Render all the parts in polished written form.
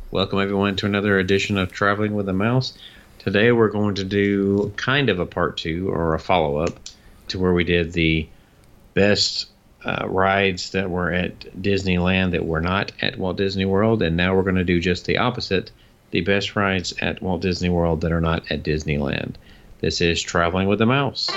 Welcome everyone to another edition of Traveling with a Mouse. Today we're going to do kind of a part two or a follow-up to where we did the best rides that were at Disneyland that were not at Walt Disney World, and now we're going to do just the opposite, the best rides at Walt Disney World that are not at Disneyland. This is Traveling with a Mouse.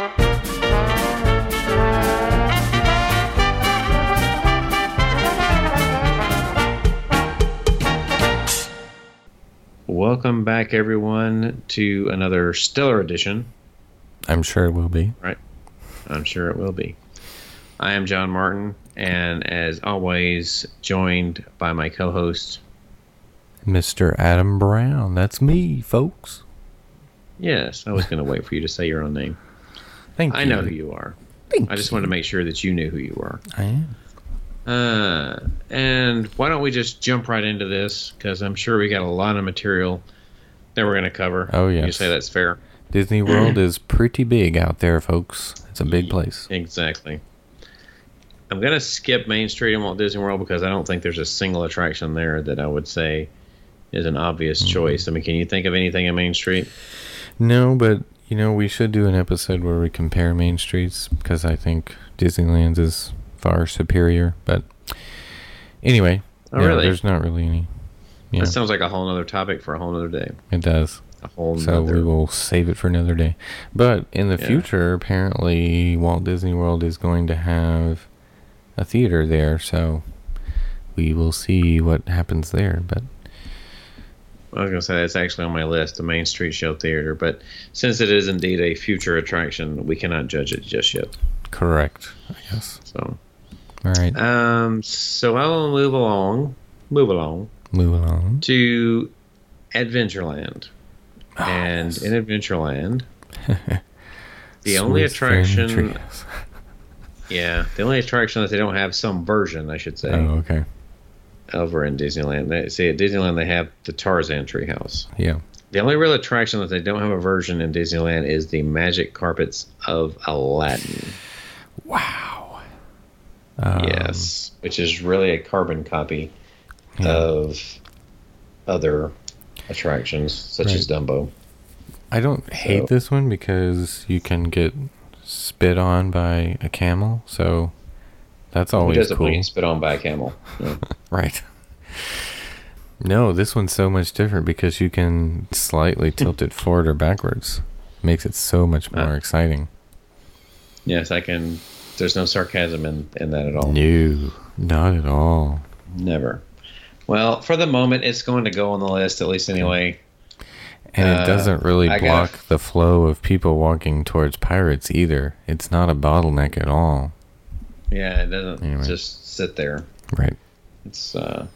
Welcome back, everyone, to another stellar edition. I'm sure it will be. Right. I'm sure it will be. I am John Martin, and as always, joined by my co-host, Mr. Adam Brown. That's me, folks. Yes, I was going to wait for you to say your own name. Thank you. I know who you are. I just wanted to make sure that you knew who you were. I am. And why don't we just jump right into this, because I'm sure we got a lot of material that we're going to cover. Oh, yes. You say that's fair? Disney World is pretty big out there, folks. It's a big place. Exactly. I'm going to skip Main Street in Walt Disney World because I don't think there's a single attraction there that I would say is an obvious choice. I mean, can you think of anything in Main Street? No, but, we should do an episode where we compare Main Streets because I think Disneyland's is far superior. But anyway, Really? There's not really any. Yeah, That sounds like a whole other topic for a whole other day. it does. A whole So nother. we will save it for another day. But in the Yeah. future, apparently, Walt Disney World is going to have a theater there. So we will see what happens there. But I was going to say that's actually on my list, the Main Street Show Theater. But since it is indeed a future attraction, we cannot judge it just yet. correct, I guess. So, All right, so I will move along move along. to Adventureland. Oh, And yes. in Adventureland, the Swiss only attraction, Family Treehouse. the only attraction that they don't have some version, I should say, Oh, okay. over in Disneyland. At Disneyland, they have the Tarzan Treehouse. Yeah. The only real attraction that they don't have a version in Disneyland is the Magic Carpets of Aladdin. Wow. Yes, which is really a carbon copy Yeah. of other attractions, such as Dumbo. I don't hate this one because you can get spit on by a camel, so that's Who always doesn't cool. want to get spit on by a camel? Yeah. Right. No, this one's so much different because you can slightly tilt it forward or backwards. Makes it so much more exciting. Yes, I can. There's no sarcasm in that at all. No, not at all. Never. Well, for the moment, it's going to go on the list, at least anyway. And it doesn't really I block gotta- the flow of people walking towards Pirates either. It's not a bottleneck at all. Yeah, it doesn't Anyway. just sit there. Right. It's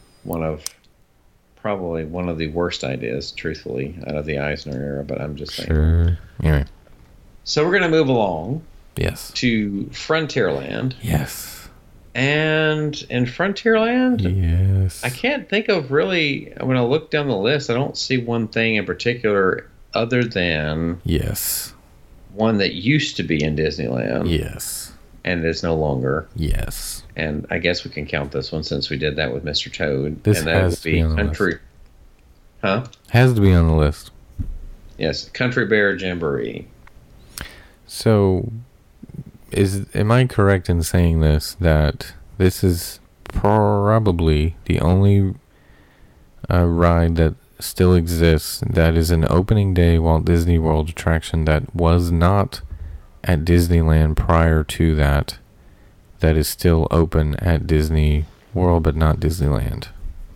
probably one of the worst ideas, truthfully, out of the Eisner era, but I'm just saying. Sure. Anyway. So we're going to move along Yes. to Frontierland. Yes. And in Frontierland, Yes. I can't think of really, when I look down the list, I don't see one thing in particular other than Yes. one that used to be in Disneyland Yes. and is no longer. Yes. And I guess we can count this one since we did that with Mr. Toad. This and that has would to be on the Country. Huh? Has to be on the list. Yes, Country Bear Jamboree. So, am I correct in saying that this is probably the only ride that still exists that is an opening day Walt Disney World attraction that was not at Disneyland prior to that is still open at Disney World but not Disneyland?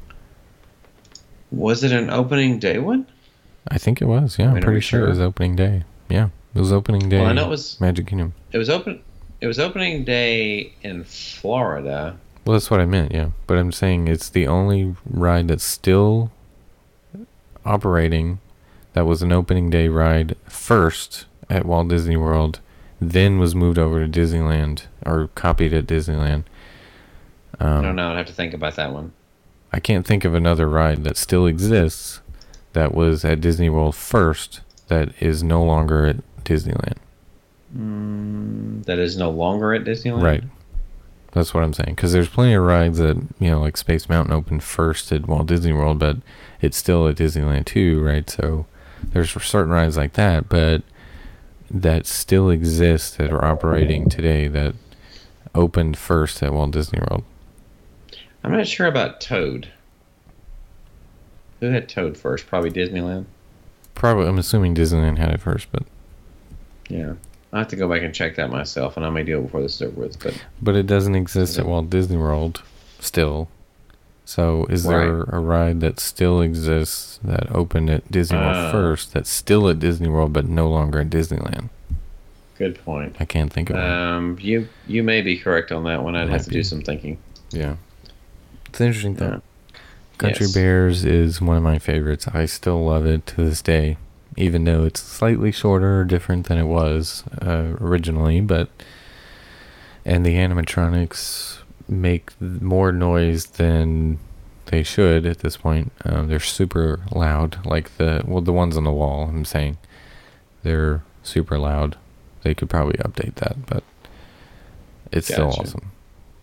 Was it an opening day one? I think it was, yeah. I'm Are pretty we sure it sure? was opening day. Yeah, it was opening day. Well, I know it was. Magic Kingdom. It was open. It was opening day in Florida. Well, that's what I meant, yeah. But I'm saying it's the only ride that's still operating that was an opening day ride first at Walt Disney World, then was moved over to Disneyland, or copied at Disneyland. I don't know. I'd have to think about that one. I can't think of another ride that still exists that was at Disney World first that is no longer at Disneyland. That is no longer at Disneyland? Right. That's what I'm saying. Because there's plenty of rides that, like Space Mountain opened first at Walt Disney World, but it's still at Disneyland too, right? So there's certain rides like that, but that still exist that are operating today that opened first at Walt Disney World. I'm not sure about Toad. Who had Toad first? Probably Disneyland. Probably, I'm assuming Disneyland had it first, but yeah, I have to go back and check that myself, and I may do it before this is over with. But it doesn't exist at Walt Disney World still. So is there a ride that still exists that opened at Disney World first that's still at Disney World but no longer at Disneyland? Good point. I can't think of it. You may be correct on that one. I'd have to do some thinking. Yeah. It's an interesting thought. Country Bears is one of my favorites. I still love it to this day, even though it's slightly shorter or different than it was originally. And the animatronics make more noise than they should at this point. They're super loud, like the ones on the wall, I'm saying. They're super loud. They could probably update that, but it's still awesome.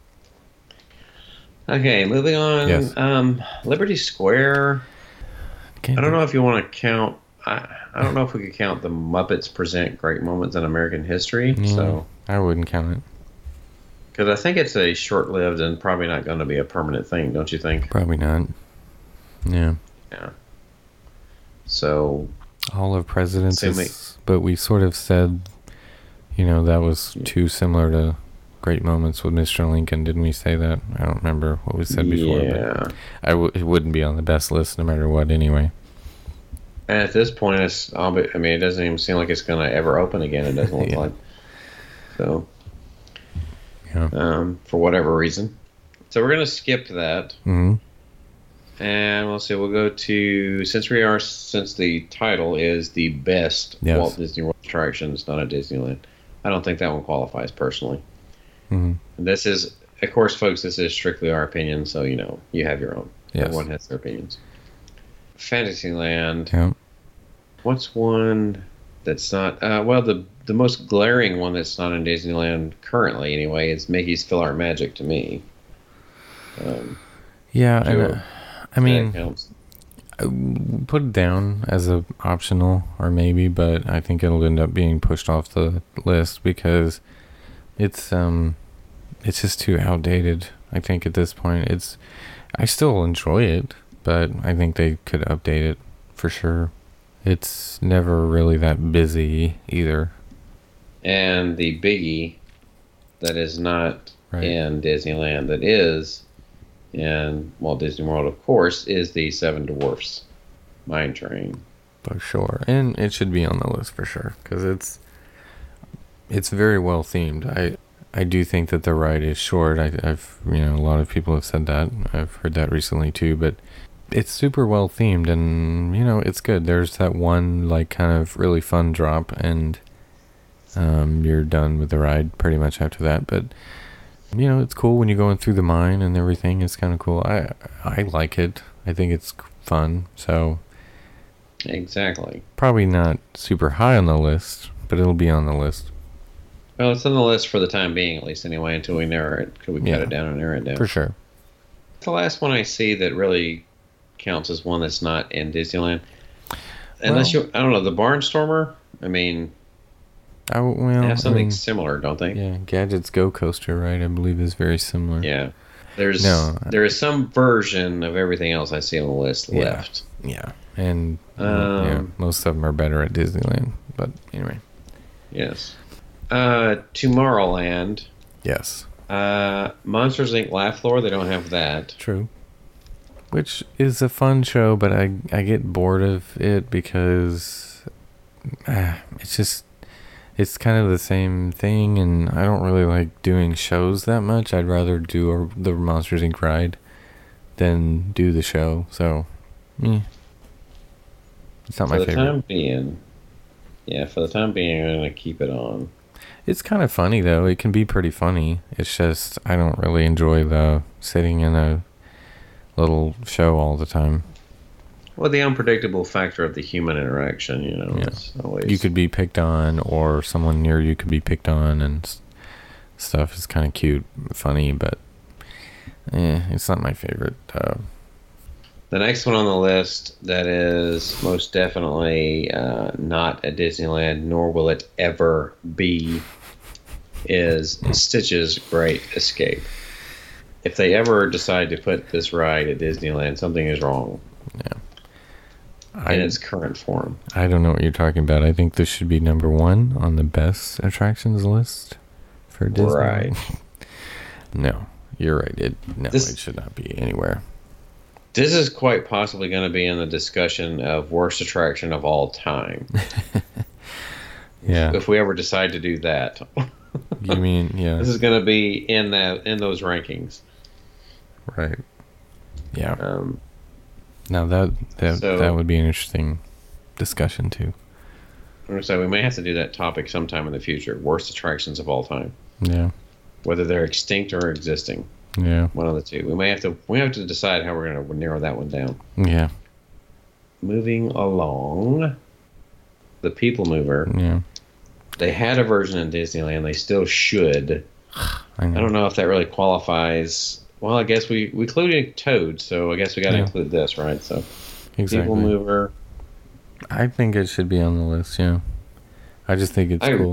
Okay, moving on. Yes. Liberty Square. I don't know if you want to count. I don't know if we could count the Muppets Present Great Moments in American History. So I wouldn't count it. Because I think it's a short-lived and probably not going to be a permanent thing, don't you think? Probably not. Yeah. Yeah. So. Hall of Presidents but we sort of said, that was too similar to Great Moments with Mr. Lincoln. Didn't we say that? I don't remember what we said before. Yeah. But it wouldn't be on the best list no matter what anyway. And at this point, it doesn't even seem like it's going to ever open again. It doesn't look like. So. Yeah. For whatever reason. So we're going to skip that. Mm-hmm. And we'll see. We'll go to, since the title is the best Walt Disney World attractions, not at Disneyland. I don't think that one qualifies personally. Mm-hmm. And this is, of course, folks, this is strictly our opinion, so you have your own. Yes. Everyone has their opinions. Fantasyland. Yeah. What's one that's not? The most glaring one that's not in Disneyland currently, anyway, is Mickey's PhilArtMagic to me. Put it down as a optional or maybe, but I think it'll end up being pushed off the list because it's just too outdated. I think at this point, I still enjoy it, but I think they could update it for sure. It's never really that busy either. And the biggie that is not in Disneyland, that is in Walt Disney World, of course, is the Seven Dwarfs Mine Train. For sure. And it should be on the list for sure, because it's very well themed. I do think that the ride is short. I've a lot of people have said that. I've heard that recently too, but it's super well themed and it's good. There's that one kind of really fun drop and you're done with the ride pretty much after that, but it's cool when you're going through the mine and everything. It's kind of cool. I like it. I think it's fun. So exactly. Probably not super high on the list, but it'll be on the list. Well, it's on the list for the time being, at least anyway, until we narrow it. Could we cut it down and narrow it down? For sure. The last one I see that really counts as one that's not in Disneyland. Unless I don't know, the Barnstormer? I they have something similar, don't they? Yeah, Gadget's Go Coaster, right? I believe is very similar. Yeah. There is some version of everything else I see on the list left. Yeah. And most of them are better at Disneyland. But anyway. Yes. Tomorrowland. Yes. Monsters Inc. Laugh Floor, they don't have that. True. Which is a fun show, but I get bored of it because it's kind of the same thing, and I don't really like doing shows that much. I'd rather do the Monsters Inc. ride than do the show. So, it's not my favorite. For the time being, I'm going to keep it on. It's kind of funny, though. It can be pretty funny. It's just I don't really enjoy the sitting in a little show all the time. Well, the unpredictable factor of the human interaction, it's always... You could be picked on, or someone near you could be picked on, and stuff is kind of cute, funny, but it's not my favorite. The next one on the list that is most definitely not at Disneyland, nor will it ever be, is Stitch's Great Escape. If they ever decide to put this ride at Disneyland, something is wrong. Yeah. In its current form. I don't know what you're talking about. I think this should be number 1 on the best attractions list for Disney. Right. No, you're right. It should not be anywhere. This is quite possibly going to be in the discussion of worst attraction of all time. Yeah. If we ever decide to do that. You mean, yeah. This is going to be in those rankings. Right. Yeah. Now that would be an interesting discussion too. So we may have to do that topic sometime in the future. Worst attractions of all time. Yeah. Whether they're extinct or existing. Yeah. One of the two. We have to decide how we're going to narrow that one down. Yeah. Moving along, the People Mover. Yeah. They had a version in Disneyland. They still should. I don't know if that really qualifies. Well, I guess we included Toad, so I guess we got to include this, right? So, exactly. People Mover. I think it should be on the list. Yeah. I just think it's cool.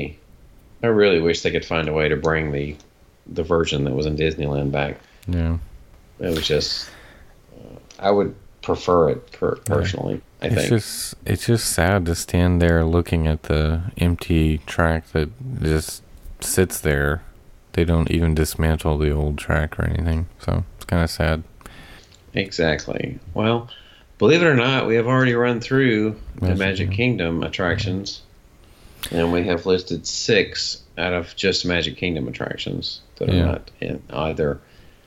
I really wish they could find a way to bring the version that was in Disneyland back. Yeah. It was just, I would prefer it personally. I think it's just sad to stand there looking at the empty track that just sits there. They don't even dismantle the old track or anything, so it's kind of sad. Exactly. Well, believe it or not, we have already run through the Magic Kingdom attractions, and we have listed 6 out of just Magic Kingdom attractions that are not in either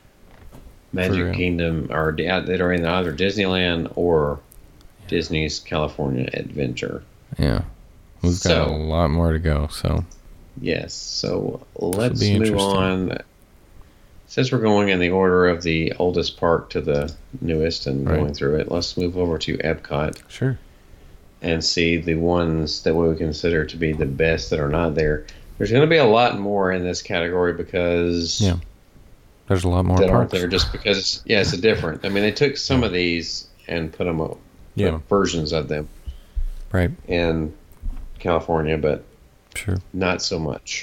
Magic Kingdom or that are in either Disneyland or Disney's California Adventure. Yeah, we've got a lot more to go. So yes, so let's move on. Since we're going in the order of the oldest park to the newest and going through it, let's move over to Epcot. Sure. And see the ones that we would consider to be the best that are not there. There's going to be a lot more in this category because there's a lot more that parks. aren't there just because it's a different. I mean, they took some of these and put them up, versions of them, right, in California, but not so much.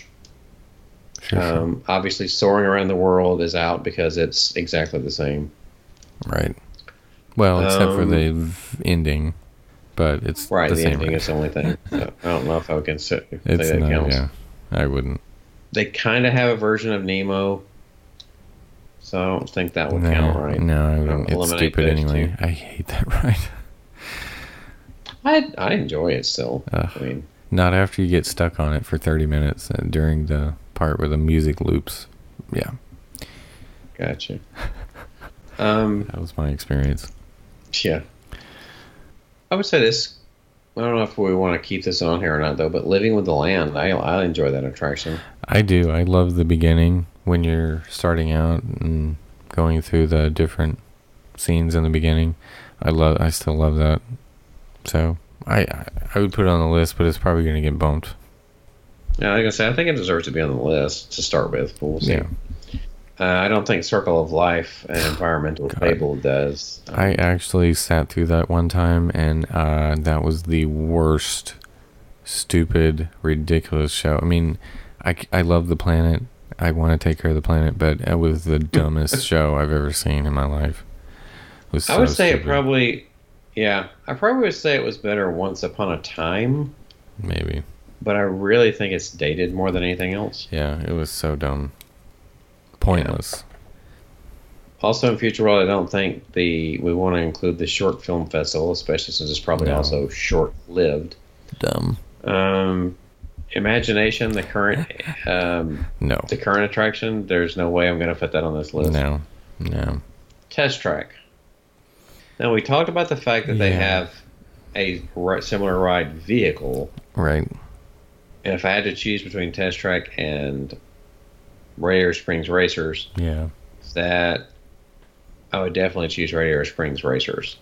Sure. Obviously, Soaring Around the World is out because it's exactly the same. Right. Well, except for the ending, but it's the same. Ending is the only thing. I don't know if I can say that counts. Yeah, I wouldn't. They kind of have a version of Nemo, so I don't think that would count, right? No, I wouldn't. It's stupid anyway. I hate that ride. I enjoy it still. I mean, not after you get stuck on it for 30 minutes during the part where the music loops. Yeah. Gotcha. That was my experience. Yeah. I would say this. I don't know if we want to keep this on here or not, though, but Living with the Land, I enjoy that attraction. I do. I love the beginning when you're starting out and going through the different scenes in the beginning. I still love that. So I would put it on the list, but it's probably going to get bumped. Yeah, like I say, I think it deserves to be on the list to start with, but we'll see. Yeah. I don't think Circle of Life and Environmental Fable does. I actually sat through that one time, and that was the worst, stupid, ridiculous show. I mean, I love the planet. I want to take care of the planet, but it was the dumbest show I've ever seen in my life. It was I would say stupid. It probably, I probably would say it was better Once Upon a Time. Maybe. But I really think it's dated more than anything else. Yeah, it was so dumb. Pointless. Yeah. Also in Future World, I don't think we want to include the Short Film Festival, especially since it's probably also short-lived. Dumb. Imagination, the current the current attraction, there's no way I'm going to put that on this list. No. Test Track. Now, we talked about the fact that they have a similar ride vehicle. Right. And if I had to choose between Test Track and Radiator Springs Racers, that I would definitely choose Radiator Springs Racers.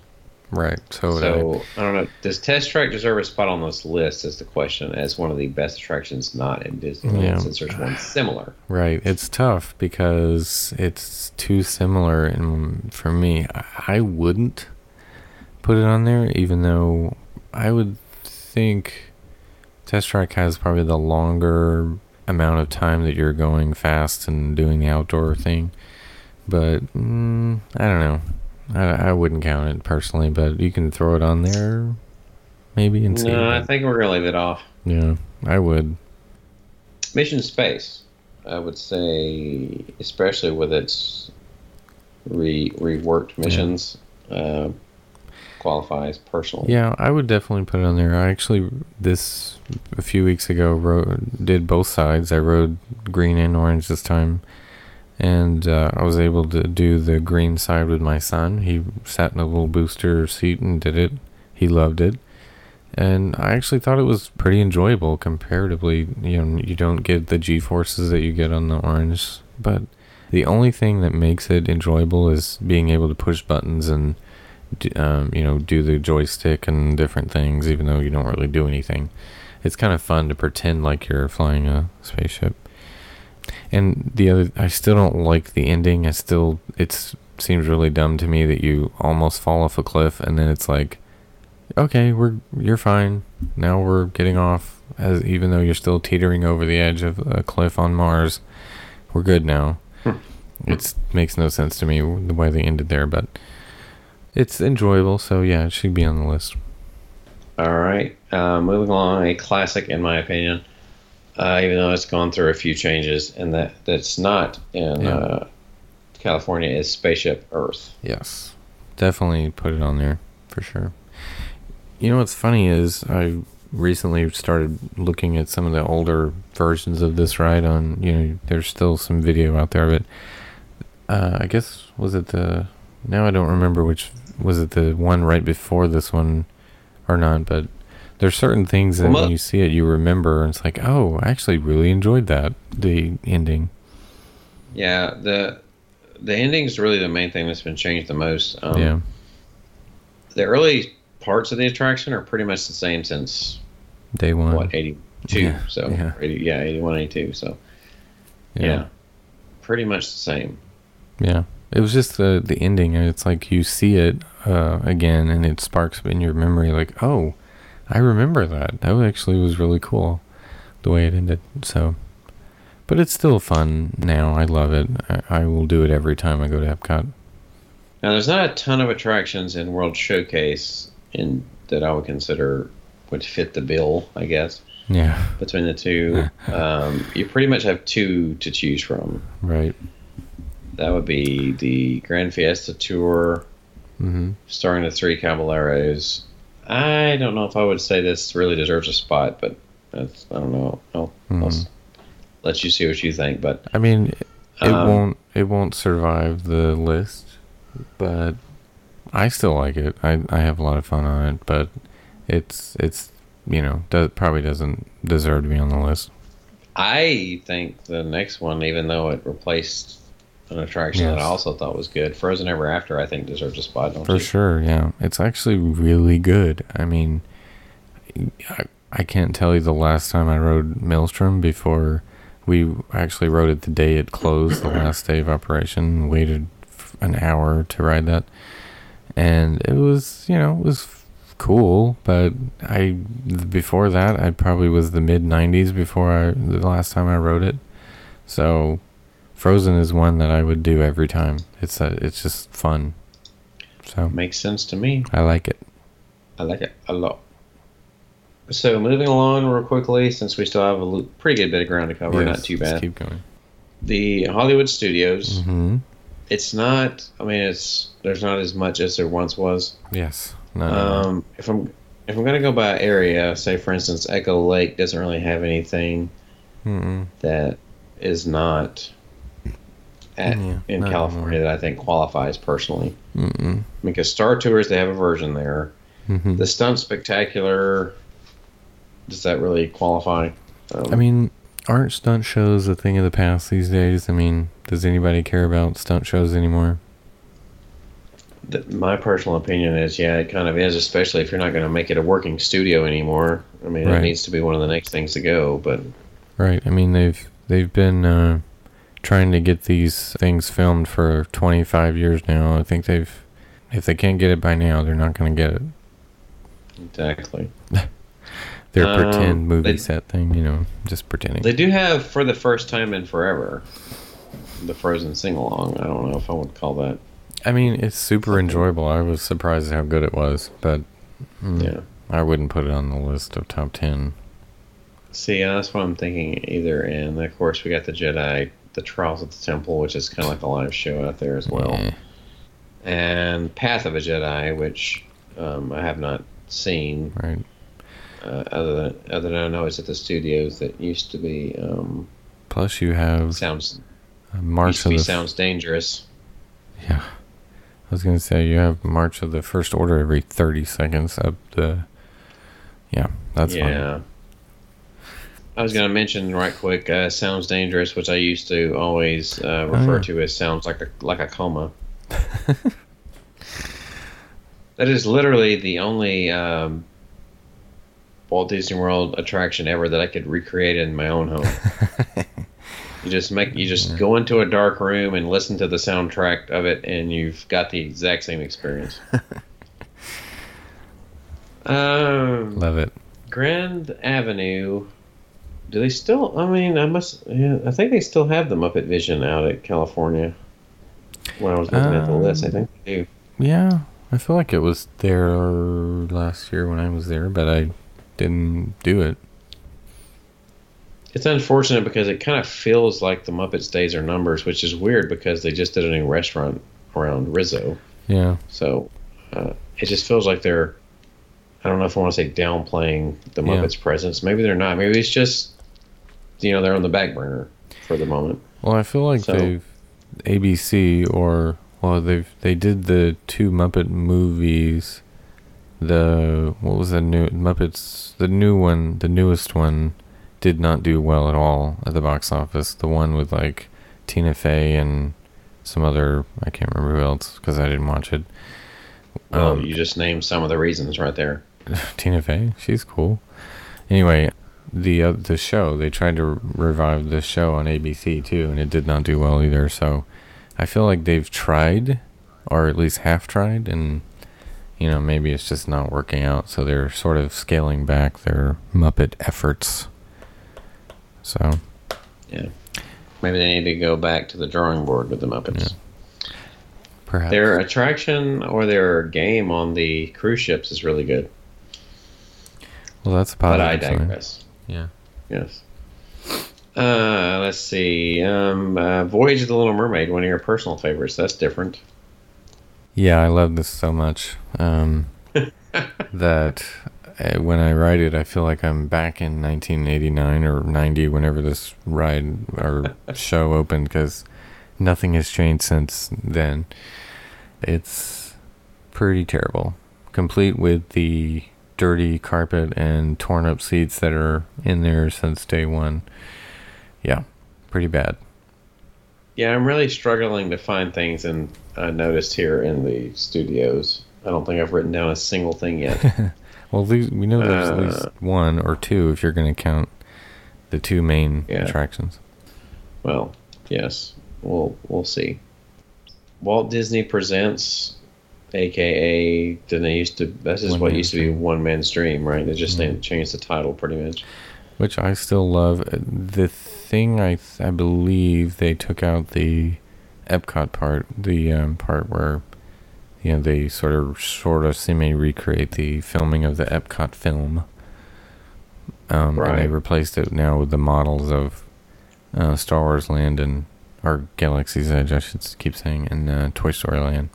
Right. So So I don't know. Does Test Track deserve a spot on this list? Is the question, as one of the best attractions not in Disneyland, yeah, since there's one similar. right. It's tough because it's too similar, and for me, I wouldn't put it on there, even though I would think Test Track has probably the longer amount of time that you're going fast and doing the outdoor thing. But I don't know. I wouldn't count it personally, but you can throw it on there maybe and see. No, I But think we're gonna leave it off. yeah, I would. Mission Space, I would say, especially with its reworked missions, qualifies personally. Yeah, I would definitely put it on there. I actually a few weeks ago did both sides. I rode green and orange this time, and I was able to do the green side with my son. He sat in a little booster seat and did it. He loved it. And I actually thought it was pretty enjoyable comparatively. You don't get the G-forces that you get on the orange, but the only thing that makes it enjoyable is being able to push buttons and do the joystick and different things, even though you don't really do anything. It's kind of fun to pretend like you're flying a spaceship. And I still don't like the ending. It seems really dumb to me that you almost fall off a cliff and then it's like, okay, you're fine. Now we're getting off, even though you're still teetering over the edge of a cliff on Mars. We're good now. It makes no sense to me the way they ended there, but it's enjoyable, so yeah, it should be on the list. All right, moving along, a classic in my opinion. Even though it's gone through a few changes, and that's not in California, is Spaceship Earth. Yes, definitely put it on there for sure. You know what's funny is I recently started looking at some of the older versions of this ride on, there's still some video out there, but I guess, now I don't remember was it the one right before this one or not, but there's certain things that when you see it, you remember, and it's like, oh, I actually really enjoyed the ending. Yeah, the ending is really the main thing that's been changed the most. Yeah. The early parts of the attraction are pretty much the same since day one. 82? Yeah. So 81, 82. So yeah, pretty much the same. Yeah, it was just the ending. It's like you see it again, and it sparks in your memory. Like, oh, I remember that. That actually was really cool, the way it ended. So, but it's still fun now. I love it. I will do it every time I go to Epcot. Now, there's not a ton of attractions in World Showcase that I would consider would fit the bill, I guess. Yeah. Between the two, you pretty much have two to choose from. Right. That would be the Grand Fiesta Tour, starring the Three Caballeros. I don't know if I would say this really deserves a spot, but I don't know. I'll let you see what you think. But I mean, it won't survive the list, but I still like it. I have a lot of fun on it, but it's probably doesn't deserve to be on the list. I think the next one, even though it replaced an attraction that I also thought was good, Frozen Ever After, I think deserves a spot, don't you? For sure, yeah. It's actually really good. I mean, I can't tell you the last time I rode Maelstrom before we actually rode it the day it closed, the last day of operation. Waited an hour to ride that. And it was, it was cool, but before that, I probably was the mid-90s the last time I rode it. So Frozen is one that I would do every time. It's just fun. So makes sense to me. I like it. I like it a lot. So moving along real quickly, since we still have a pretty good bit of ground to cover, not too bad. Let's keep going. The Hollywood Studios. Mm-hmm. It's not. I mean, there's not as much as there once was. Yes. No. If I'm gonna go by area, say for instance, Echo Lake doesn't really have anything that is not in California that I think qualifies personally. Because Star Tours, they have a version there. The Stunt Spectacular, does that really qualify? I mean, aren't stunt shows a thing of the past these days? I mean, does anybody care about stunt shows anymore? My personal opinion is, yeah, it kind of is, especially if you're not going to make it a working studio anymore. I mean, it Right. needs to be one of the next things to go. But Right. I mean, they've been trying to get these things filmed for 25 years now. I think if they can't get it by now, they're not going to get it. exactly, Their pretend movie they set thing, just pretending. they do have, for the first time in forever, the Frozen sing along. I don't know if I would call that. I mean, it's super enjoyable. I was surprised how good it was, but Yeah. I wouldn't put it on the list of top 10. See, that's what I'm thinking either. And of course, we got the Jedi, the Trials at the Temple, which is kind of like a live show out there as well. Eh, And Path of a Jedi, which I have not seen. right. Other than I know it's at the studios that used to be Plus, you have sounds March used to of be the. Sounds Dangerous. Yeah. I was going to say, you have March of the First Order every 30 seconds up the. Yeah, that's fun. Yeah. I was going to mention right quick Sounds Dangerous, which I used to always refer to as sounds like a coma. That is literally the only Walt Disney World attraction ever that I could recreate in my own home. You just go into a dark room and listen to the soundtrack of it, and you've got the exact same experience. Love it. Grand Avenue. Do they still? I mean, I think they still have the Muppet Vision out at California. When I was looking at the list, I think they do. Yeah, I feel like it was there last year when I was there, but I didn't do it. It's unfortunate because it kind of feels like the Muppets Days are numbers, which is weird because they just did a new restaurant around Rizzo. Yeah. So it just feels like they're, I don't know if I want to say downplaying the Muppets' presence. Maybe they're not. Maybe it's just, they're on the back burner for the moment. Well, I feel like ABC they did the two Muppet movies. What was the new Muppets? The newest one did not do well at all at the box office. The one with like Tina Fey and some other, I can't remember who else because I didn't watch it. Well, you just named some of the reasons right there. Tina Fey, she's cool. Anyway, the show, they tried to revive the show on ABC too, and it did not do well either. So I feel like they've tried, or at least half tried, and maybe it's just not working out. So they're sort of scaling back their Muppet efforts. So yeah, maybe they need to go back to the drawing board with the Muppets. Yeah. Perhaps their attraction or their game on the cruise ships is really good. Well, that's a positive. But I digress. Yeah. Yes. Let's see. Voyage of the Little Mermaid, one of your personal favorites. That's different. Yeah, I love this so much that when I ride it, I feel like I'm back in 1989 or 90, whenever this ride or show opened, because nothing has changed since then. It's pretty terrible. Complete with the dirty carpet and torn up seats that are in there since day one. Yeah, pretty bad. Yeah, I'm really struggling to find things and I noticed here in the studios. I don't think I've written down a single thing yet. Well, we know there's at least one or two if you're going to count the two main attractions. Well, yes, we'll see. Walt Disney Presents, aka this is what used to be One Man's Dream, right? They just changed the title pretty much. Which I still love. The thing I believe they took out the Epcot part, the part where they sort of semi-recreate the filming of the Epcot film. And they replaced it now with the models of Star Wars Land or Galaxy's Edge, I should keep saying, and Toy Story Land.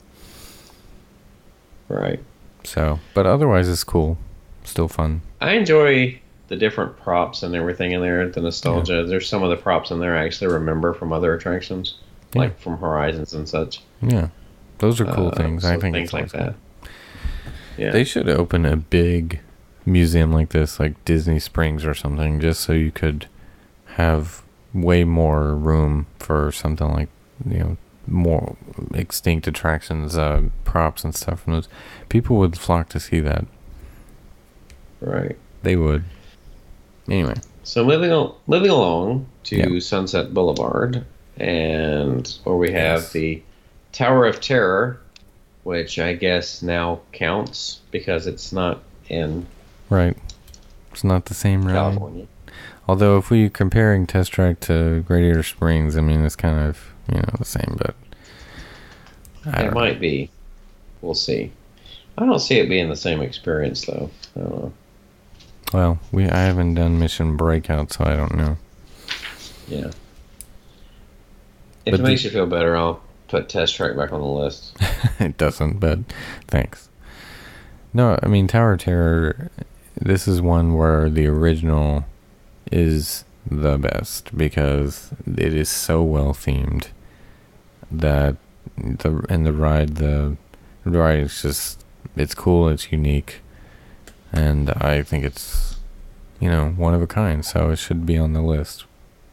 Right. So, but otherwise it's cool. Still fun. I enjoy the different props and everything in there, the nostalgia. Yeah. There's some of the props in there I actually remember from other attractions, like from Horizons and such. Yeah. Those are cool things. I think things like that. Cool. Yeah. They should open a big museum like this, like Disney Springs or something, just so you could have way more room for something like, more extinct attractions, props and stuff from those, people would flock to see that. Right. They would. Anyway. So moving along to Sunset Boulevard, and where we have the Tower of Terror, which I guess now counts because it's not in Right. It's not the same ride. California. Although if we're comparing Test Track to Radiator Springs, I mean, it's kind of, the same, but It might be. We'll see. I don't see it being the same experience, though. I don't know. Well, I haven't done Mission Breakout, so I don't know. Yeah. If it makes you feel better, I'll put Test Track back on the list. It doesn't, but thanks. No, I mean, Tower of Terror, this is one where the original is the best because it is so well themed that the ride is just, it's cool, it's unique, and I think it's one of a kind, so it should be on the list.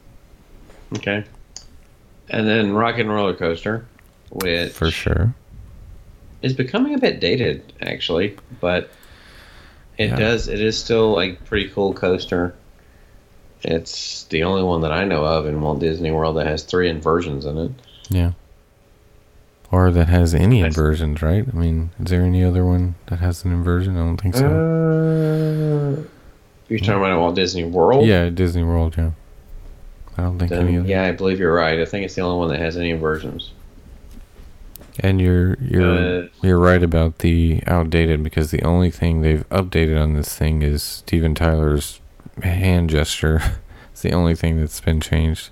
Okay. And then Rock and Roller Coaster, which for sure is becoming a bit dated actually, but it is still a pretty cool coaster. It's the only one that I know of in Walt Disney World that has 3 inversions in it. Yeah. Or that has any inversions, right? I mean, is there any other one that has an inversion? I don't think so. You're talking about Walt Disney World? Yeah, Disney World, yeah. I don't think any other. Yeah, I believe you're right. I think it's the only one that has any inversions. And you're right about the outdated, because the only thing they've updated on this thing is Steven Tyler's hand gesture. It's the only thing that's been changed.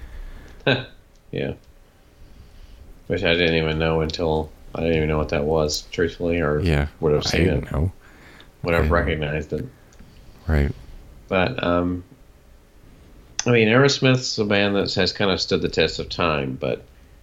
Yeah. Which I didn't even know until I didn't even know what that was, truthfully, or would have seen it. Know. Would have recognized it. Right. But I mean, Aerosmith's a band that has kind of stood the test of time, but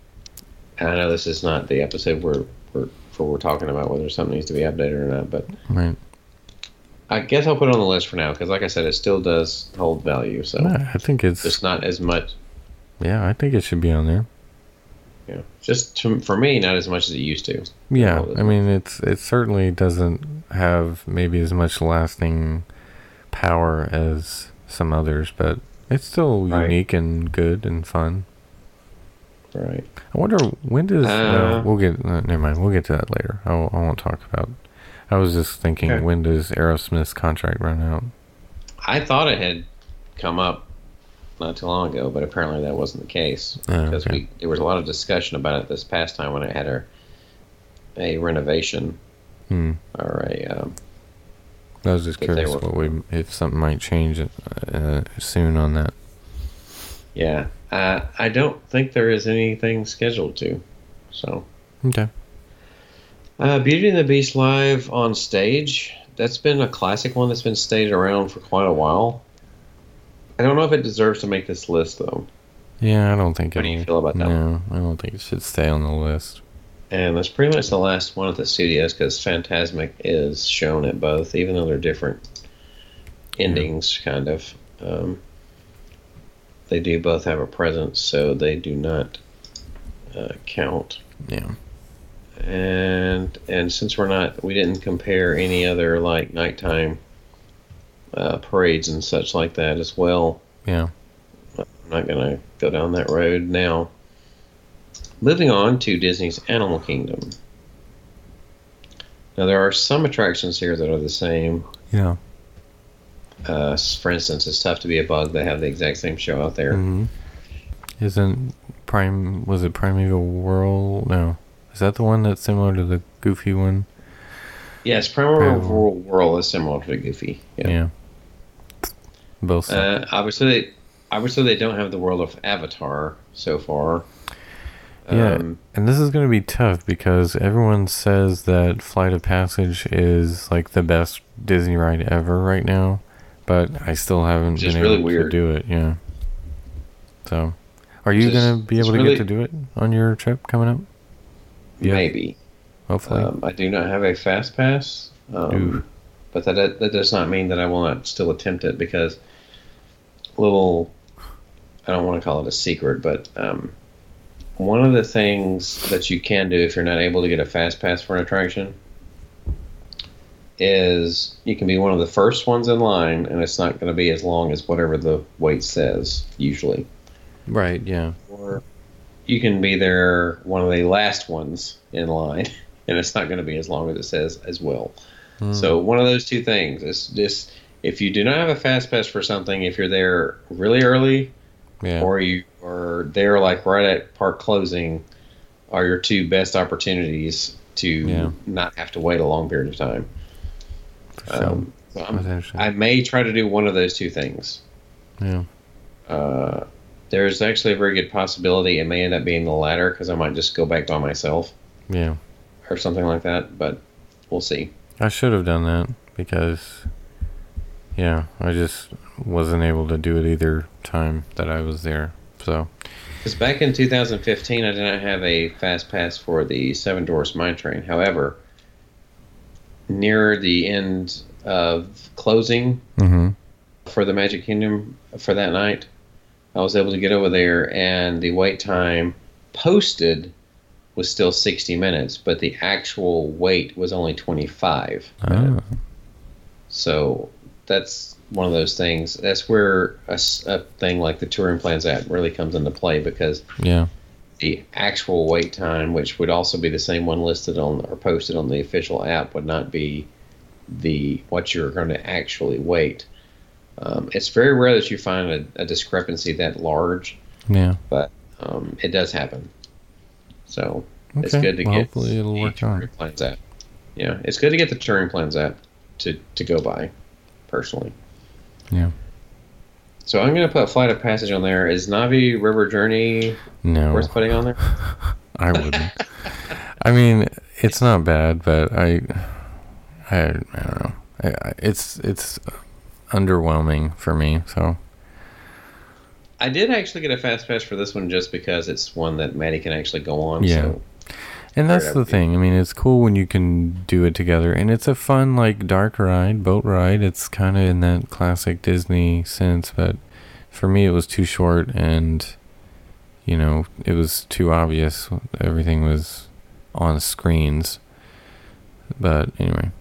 I know this is not the episode we're talking about whether something needs to be updated or not, but right. I guess I'll put it on the list for now because, like I said, it still does hold value. So I think it's just not as much. Yeah, I think it should be on there. Yeah, just for me, not as much as it used to. Yeah, I mean, it certainly doesn't have maybe as much lasting power as some others, but it's still unique and good and fun. Right. I wonder when does we'll get never mind. We'll get to that later. I won't talk about. I was just thinking, when does Aerosmith's contract run out? I thought it had come up not too long ago, but apparently that wasn't the case because there was a lot of discussion about it this past time when it had a renovation or a. I was just curious if something might change soon on that. Yeah, I don't think there is anything scheduled to. So okay. Beauty and the Beast live on stage. That's been a classic one that's been stayed around for quite a while. I don't know if it deserves to make this list, though. Yeah, I don't think. How do you feel about that? No, I don't think it should stay on the list. And that's pretty much the last one at the studios because Fantasmic is shown at both, even though they're different endings, kind of. They do both have a presence, so they do not count. Yeah. And since we didn't compare any other like nighttime parades and such like that as well. Yeah. I'm not gonna go down that road now. Moving on to Disney's Animal Kingdom. Now there are some attractions here that are the same. Yeah. For instance, it's Tough to Be a Bug. They have the exact same show out there. Mm-hmm. Was it Primeval Whirl? No. Is that the one that's similar to the Goofy one? Yes, Primeval Whirl is similar to the Goofy. Yeah. Both. Obviously they don't have the world of Avatar so far. Yeah, and this is going to be tough because everyone says that Flight of Passage is like the best Disney ride ever right now, but I still haven't been able to do it. Yeah. So, are you going to be able to get to do it on your trip coming up? Yeah. Maybe. Hopefully. I do not have a fast pass, but that does not mean that I will not still attempt it because I don't want to call it a secret, but one of the things that you can do if you're not able to get a fast pass for an attraction is you can be one of the first ones in line, and it's not going to be as long as whatever the wait says usually. Right. Yeah. Or you can be there one of the last ones in line, and it's not going to be as long as it says as well. So one of those two things is just if you do not have a fast pass for something, if you're there really early, or you are there like right at park closing, are your two best opportunities to not have to wait a long period of time. So I may try to do one of those two things. Yeah. There's actually a very good possibility it may end up being the latter because I might just go back by myself. Yeah. Or something like that, but we'll see. I should have done that because, I just wasn't able to do it either time that I was there. So, because back in 2015, I did not have a fast pass for the Seven Dwarfs Mine Train. However, near the end of closing for the Magic Kingdom for that night, I was able to get over there, and the wait time posted was still 60 minutes, but the actual wait was only 25 minutes. So that's one of those things. That's where a thing like the Touring Plans app really comes into play, because the actual wait time, which would also be the same one listed on or posted on the official app, would not be what you're going to actually wait. It's very rare that you find a discrepancy that large. Yeah. But it does happen. So it's good to get hopefully it'll work Touring Plans app. Yeah, it's good to get the Touring Plans app to go by, personally. Yeah. So I'm going to put Flight of Passage on there. Is Navi River Journey worth putting on there? I wouldn't. I mean, it's not bad, but I don't know. It's underwhelming for me. So I did actually get a fast pass for this one just because it's one that Maddie can actually go on. Yeah. So and that's the thing. I mean, it's cool when you can do it together, and it's a fun, like, dark ride, boat ride. It's kind of in that classic Disney sense, but for me, it was too short, and it was too obvious. Everything was on screens. But anyway,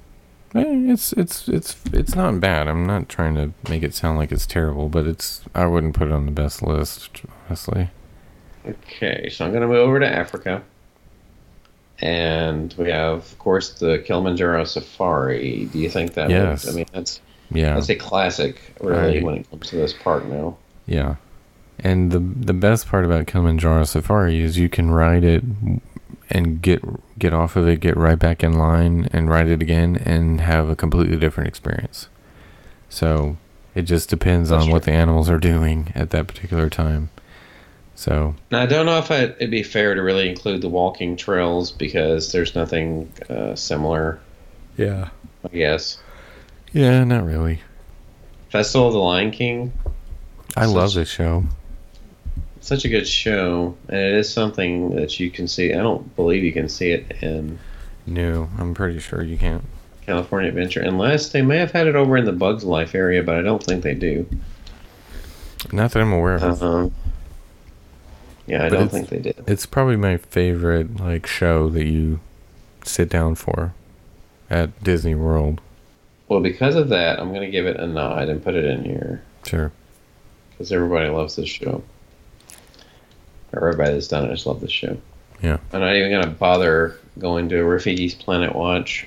it's not bad. I'm not trying to make it sound like it's terrible, but I wouldn't put it on the best list, honestly. Okay, so I'm going to move over to Africa. And we have, of course, the Kilimanjaro Safari. Do you think that yes. would... I mean, that's a classic, really, when it comes to this park now. Yeah. And the best part about Kilimanjaro Safari is you can ride it and get off of it, get right back in line, and ride it again, and have a completely different experience. So it just depends on what the animals are doing at that particular time. So now, I don't know if it'd be fair to really include the walking trails because there's nothing similar. Yeah. I guess. Yeah, not really. Festival of the Lion King. I love this show. Such a good show, and it is something that you can see. I don't believe you can see it in... No, I'm pretty sure you can't. California Adventure, unless they may have had it over in the Bugs Life area, but I don't think they do. Not that I'm aware of. Yeah, I don't think they did. It's probably my favorite show that you sit down for at Disney World. Well, because of that, I'm going to give it a nod and put it in here. Sure. Because everybody loves this show. Or everybody that's done it just loves this show. Yeah. I'm not even going to bother going to Rafiki's Planet Watch.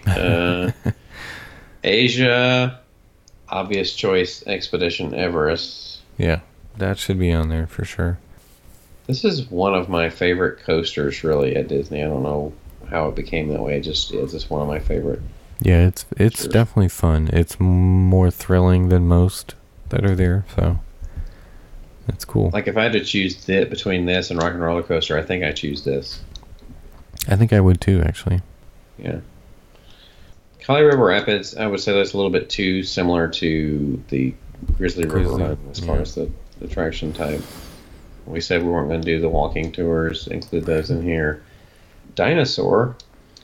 Asia, obvious choice, Expedition Everest. Yeah, that should be on there for sure. This is one of my favorite coasters, really, at Disney. I don't know how it became that way. It just is. It's one of my favorite. Yeah, it's definitely fun. It's more thrilling than most that are there, so it's cool. Like, if I had to choose between this and Rock and Roller Coaster, I think I choose this. I think I would too, actually. Yeah. Kali River Rapids, I would say that's a little bit too similar to the Grizzly River Run as far as the attraction type. We said we weren't going to do the walking tours, include those in here. Dinosaur,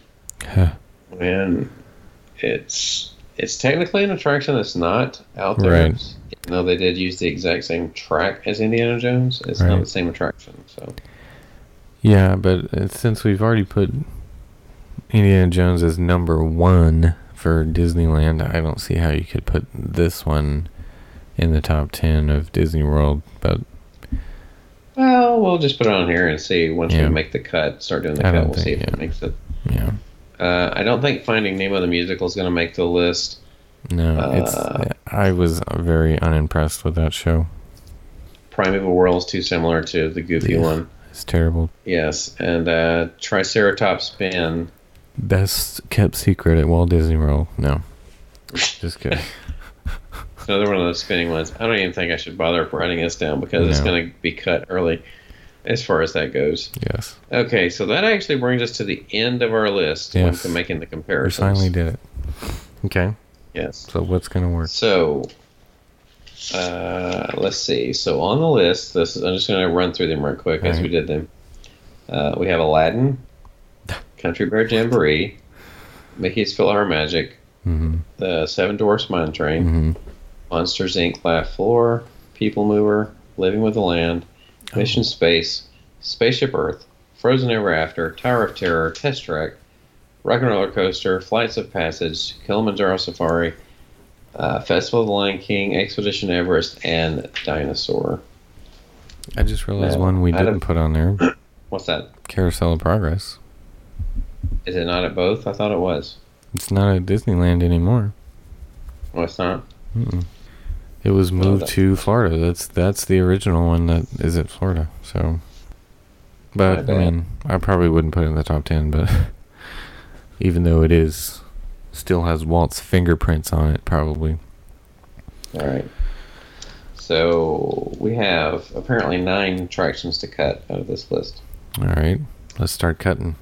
and it's technically an attraction that's not out there. Right. Even though they did use the exact same track as Indiana Jones, it's not the same attraction. So Yeah, but since we've already put Indiana Jones as number 1 for Disneyland, I don't see how you could put this one in the top 10 of Disney World. But well, we'll just put it on here and see once we make the cut. Start doing the cut. We'll see if it makes it. Yeah. I don't think Finding Nemo the musical is going to make the list. No, I was very unimpressed with that show. Primeval World is too similar to the Goofy one. It's terrible. Yes, and Triceratops Ben. Best kept secret at Walt Disney World. No, just kidding. Another one of those spinning ones. I don't even think I should bother writing this down because it's going to be cut early as far as that goes. Yes. Okay, so that actually brings us to the end of our list when making the comparisons. We finally did it. Okay. Yes. So what's going to work? So, let's see. So on the list, I'm just going to run through them real quick as we did them. We have Aladdin, Country Bear Jamboree, Mickey's PhilharMagic, the Seven Dwarfs Mine Train, Monsters Inc. Laugh Floor, People Mover, Living with the Land, Mission Space, Spaceship Earth, Frozen Ever After, Tower of Terror, Test Track, Rock and Roller Coaster, Flights of Passage, Kilimanjaro Safari, Festival of the Lion King, Expedition Everest, and Dinosaur. I just realized one we didn't put on there. What's that? Carousel of Progress. Is it not at both? I thought it was. It's not at Disneyland anymore. Oh, it's not? Mm-mm. It was moved to Florida. That's the original one that is at Florida. So, but I mean, I probably wouldn't put it in the top 10. But even though it is, still has Walt's fingerprints on it, probably. All right. So we have apparently 9 attractions to cut out of this list. All right, let's start cutting.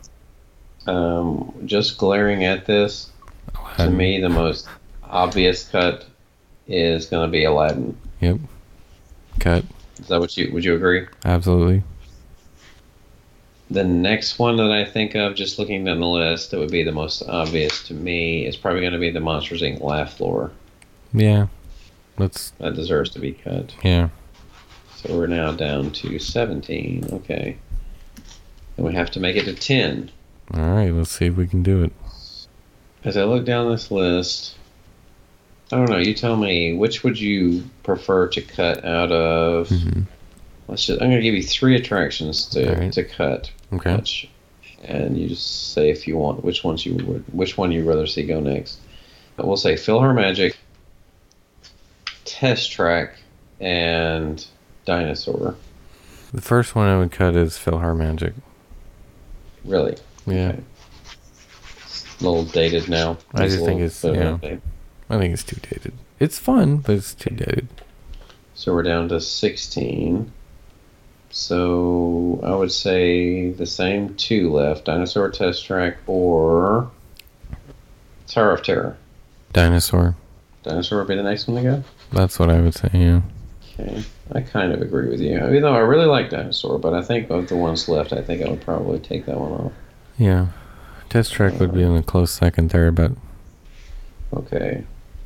Just glaring at this, to me, the most obvious cut is going to be Aladdin. Yep. Cut. Is that would you agree? Absolutely. The next one that I think of, just looking down the list, that would be the most obvious to me is probably going to be the Monsters Inc. Laugh Floor. Yeah. That deserves to be cut. Yeah. So we're now down to 17. Okay. And we have to make it to 10. All right, let's see if we can do it. As I look down this list, I don't know. You tell me, which would you prefer to cut out of? I'm going to give you 3 attractions to cut. Okay. And you just say if you want which one you'd rather see go next. But we'll say PhilharMagic, Test Track, and Dinosaur. The first one I would cut is PhilharMagic. Really? Yeah. Okay. It's a little dated now. I just think it's I think it's too dated. It's fun, but it's too dated. So we're down to 16. So I would say the same 2 left: Dinosaur, Test Track, or Tower of Terror. Dinosaur. Dinosaur would be the next one to go? That's what I would say, yeah. Okay. I kind of agree with you. Even though I really like Dinosaur, but I think of the ones left, I think I would probably take that one off. Yeah. Test Track would be in a close second there, but... Okay.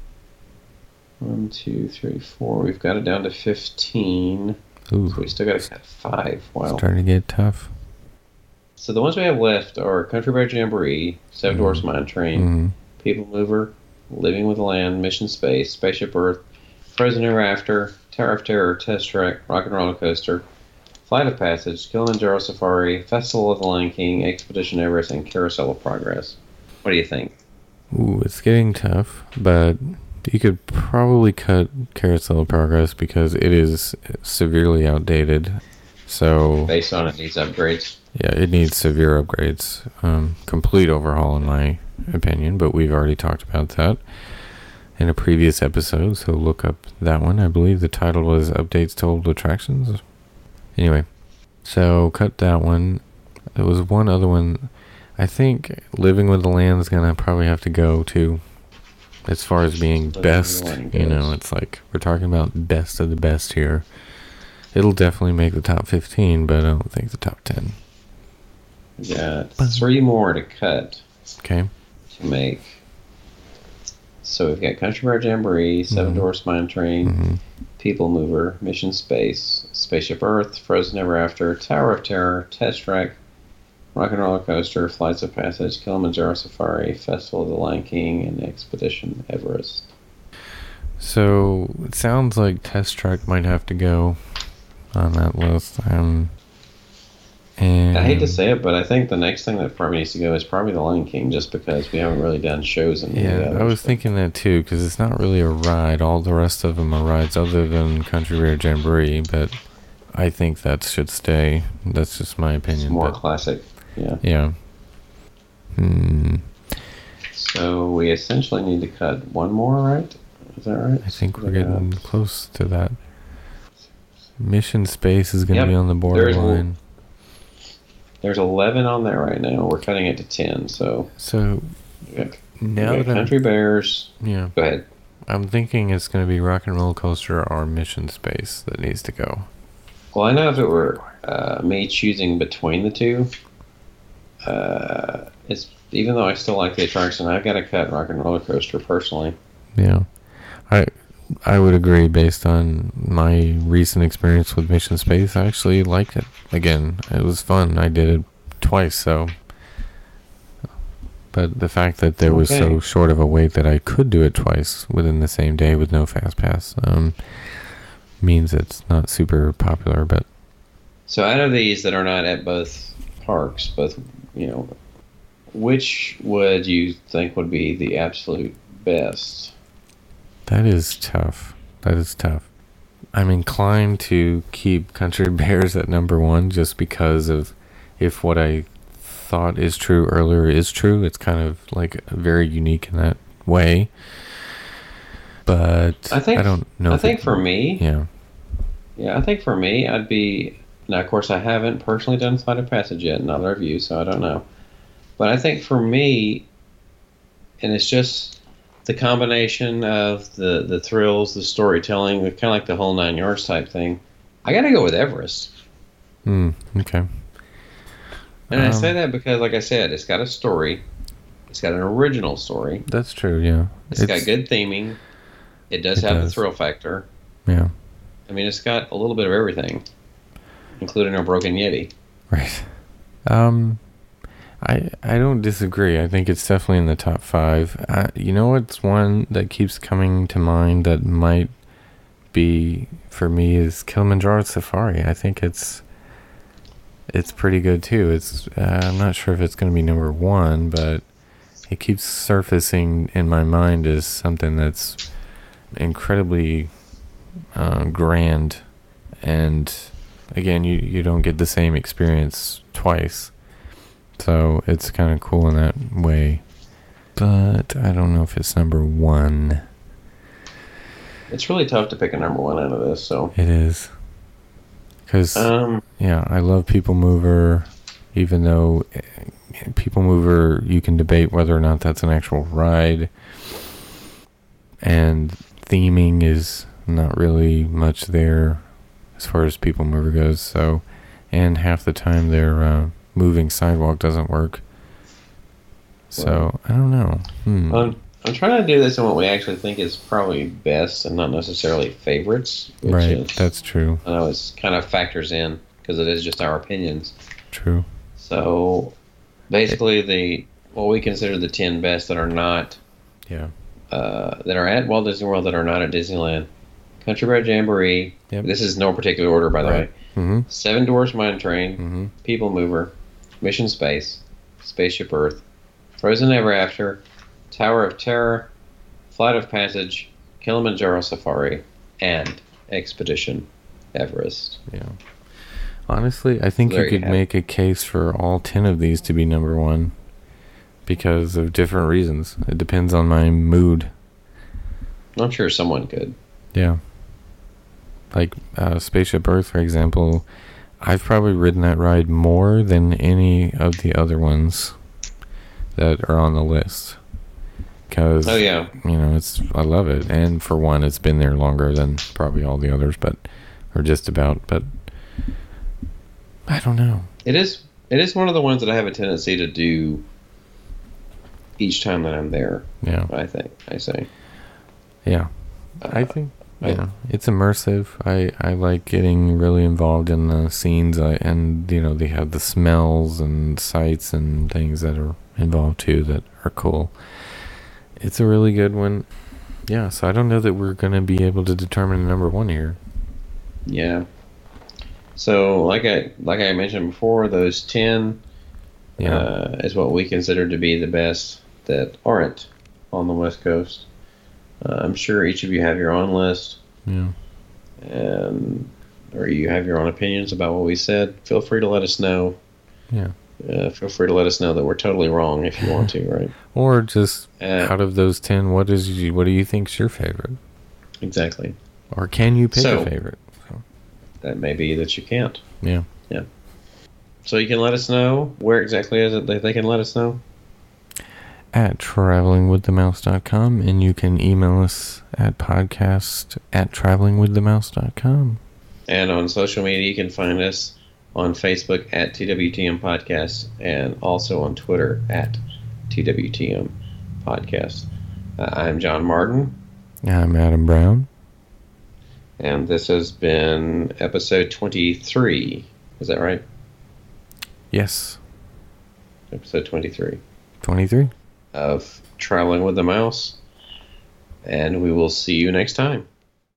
1, 2, 3, 4. We've got it down to 15. Ooh. So we still got to cut 5. Wow. Starting to get tough. So the ones we have left are Country Bear Jamboree, Seven Dwarfs Mine Train, People Mover, Living with the Land, Mission Space, Spaceship Earth, Frozen Ever After, Tower of Terror, Test Track, Rock and Roller Coaster, Flight of Passage, Kilimanjaro Safari, Festival of the Lion King, Expedition Everest, and Carousel of Progress. What do you think? Ooh, it's getting tough, but you could probably cut Carousel of Progress because it is severely outdated. So based on it needs upgrades. Yeah, it needs severe upgrades. Complete overhaul in my opinion, but we've already talked about that in a previous episode, so look up that one. I believe the title was Updates to Old Attractions. Anyway, so cut that one. There was one other one. I think Living with the Land is going to probably have to go too. As far as being best, you know, it's like we're talking about best of the best here. It'll definitely make the top 15, but I don't think the top 10. We got 3 more to cut. Okay. To make. So we've got Country Bear Jamboree, Seven Dwarfs Mine Train, People Mover, Mission Space, Spaceship Earth, Frozen Ever After, Tower of Terror, Test Track, Rock and Roller Coaster, Flights of Passage, Kilimanjaro Safari, Festival of the Lion King, and Expedition Everest. So it sounds like Test Track might have to go on that list. And I hate to say it, but I think the next thing that probably needs to go is probably the Lion King, just because we haven't really done shows in yeah, I was thinking that too, because it's not really a ride. All the rest of them are rides, other than Country Bear Jamboree. But I think that should stay. That's just my opinion. It's more classic. Yeah. Yeah. So we essentially need to cut one more, right? Is that right? I think we're getting close to that. Mission Space is going to be on the borderline. There's 11 on there right now. We're cutting it to 10. So now that Country Bears. Yeah. Go ahead. I'm thinking it's going to be Rock and Roller Coaster or Mission Space that needs to go. Well, I know if it were me choosing between the two, it's even though I still like the attraction, I've got to cut Rock and Roller Coaster personally. Yeah, I would agree based on my recent experience with Mission Space. I actually liked it. Again, it was fun. I did it twice, so. But the fact that there was so short of a wait that I could do it twice within the same day with no fast pass means it's not super popular. But so out of these that are not at both parks, which would you think would be the absolute best? That is tough. I'm inclined to keep Country Bears at number one just because of if what I thought is true earlier is true. It's kind of like very unique in that way. But I don't know. I think for me, yeah, I think for me, I'd be. Now, of course, I haven't personally done Flight of Passage yet, not a review, so I don't know. But I think for me, and it's just the combination of the thrills, the storytelling, kind of like the whole 9 yards type thing, I got to go with Everest. Okay. And I say that because, like I said, it's got a story. It's got an original story. That's true, yeah. It's got good theming. It does have the thrill factor. Yeah. I mean, it's got a little bit of everything, including a broken Yeti. Right. I don't disagree. I think it's definitely in the top 5. You know what's one that keeps coming to mind that might be, for me, is Kilimanjaro Safari. I think it's pretty good too. I'm not sure if it's going to be number 1, but it keeps surfacing in my mind as something that's incredibly grand, and again, you don't get the same experience twice, so it's kind of cool in that way. But I don't know if it's number 1. It's really tough to pick a number 1 out of this. So it is, because I love People Mover, even though People Mover, you can debate whether or not that's an actual ride, and theming is not really much there as far as People Mover goes. So, and half the time their moving sidewalk doesn't work. So I don't know. I'm trying to do this in what we actually think is probably best and not necessarily favorites. Right, that's true. I know it kind of factors in because it is just our opinions. True. So basically, what we consider the 10 best that are not, that are at Walt Disney World that are not at Disneyland: Country Bear Jamboree. Yep. This is no particular order, by the way. Mm-hmm. Seven Dwarfs Mine Train, People Mover, Mission Space, Spaceship Earth, Frozen Ever After, Tower of Terror, Flight of Passage, Kilimanjaro Safari, and Expedition Everest. Yeah. Honestly, I think you could make a case for all 10 of these to be number 1 because of different reasons. It depends on my mood. I'm sure someone could. Yeah. Like Spaceship Earth, for example, I've probably ridden that ride more than any of the other ones that are on the list. Because, I love it. And for one, it's been there longer than probably all the others, or just about. But I don't know. It is one of the ones that I have a tendency to do each time that I'm there. Yeah. I say. Yeah. I think Yeah, it's immersive. I like getting really involved in the scenes, and they have the smells and sights and things that are involved too that are cool. It's a really good one. Yeah, so I don't know that we're gonna be able to determine number one here. Yeah. So like I mentioned before, those 10 is what we consider to be the best that aren't on the West Coast. I'm sure each of you have your own list. Yeah. Or you have your own opinions about what we said. Feel free to let us know. Yeah. Feel free to let us know that we're totally wrong if you want to, right? Or just out of those 10, what do you think's your favorite? Exactly. Or can you pick a favorite? That may be that you can't. Yeah. Yeah. So you can let us know. Where exactly is it that they can let us know? At travelingwiththemouse.com, and you can email us at podcast@travelingwiththemouse.com. And on social media, you can find us on Facebook at TWTM Podcast, and also on Twitter at TWTM Podcast. I'm John Martin. I'm Adam Brown. And this has been episode 23. Is that right? Yes. Episode 23. 23. Of Traveling with the Mouse. And we will see you next time.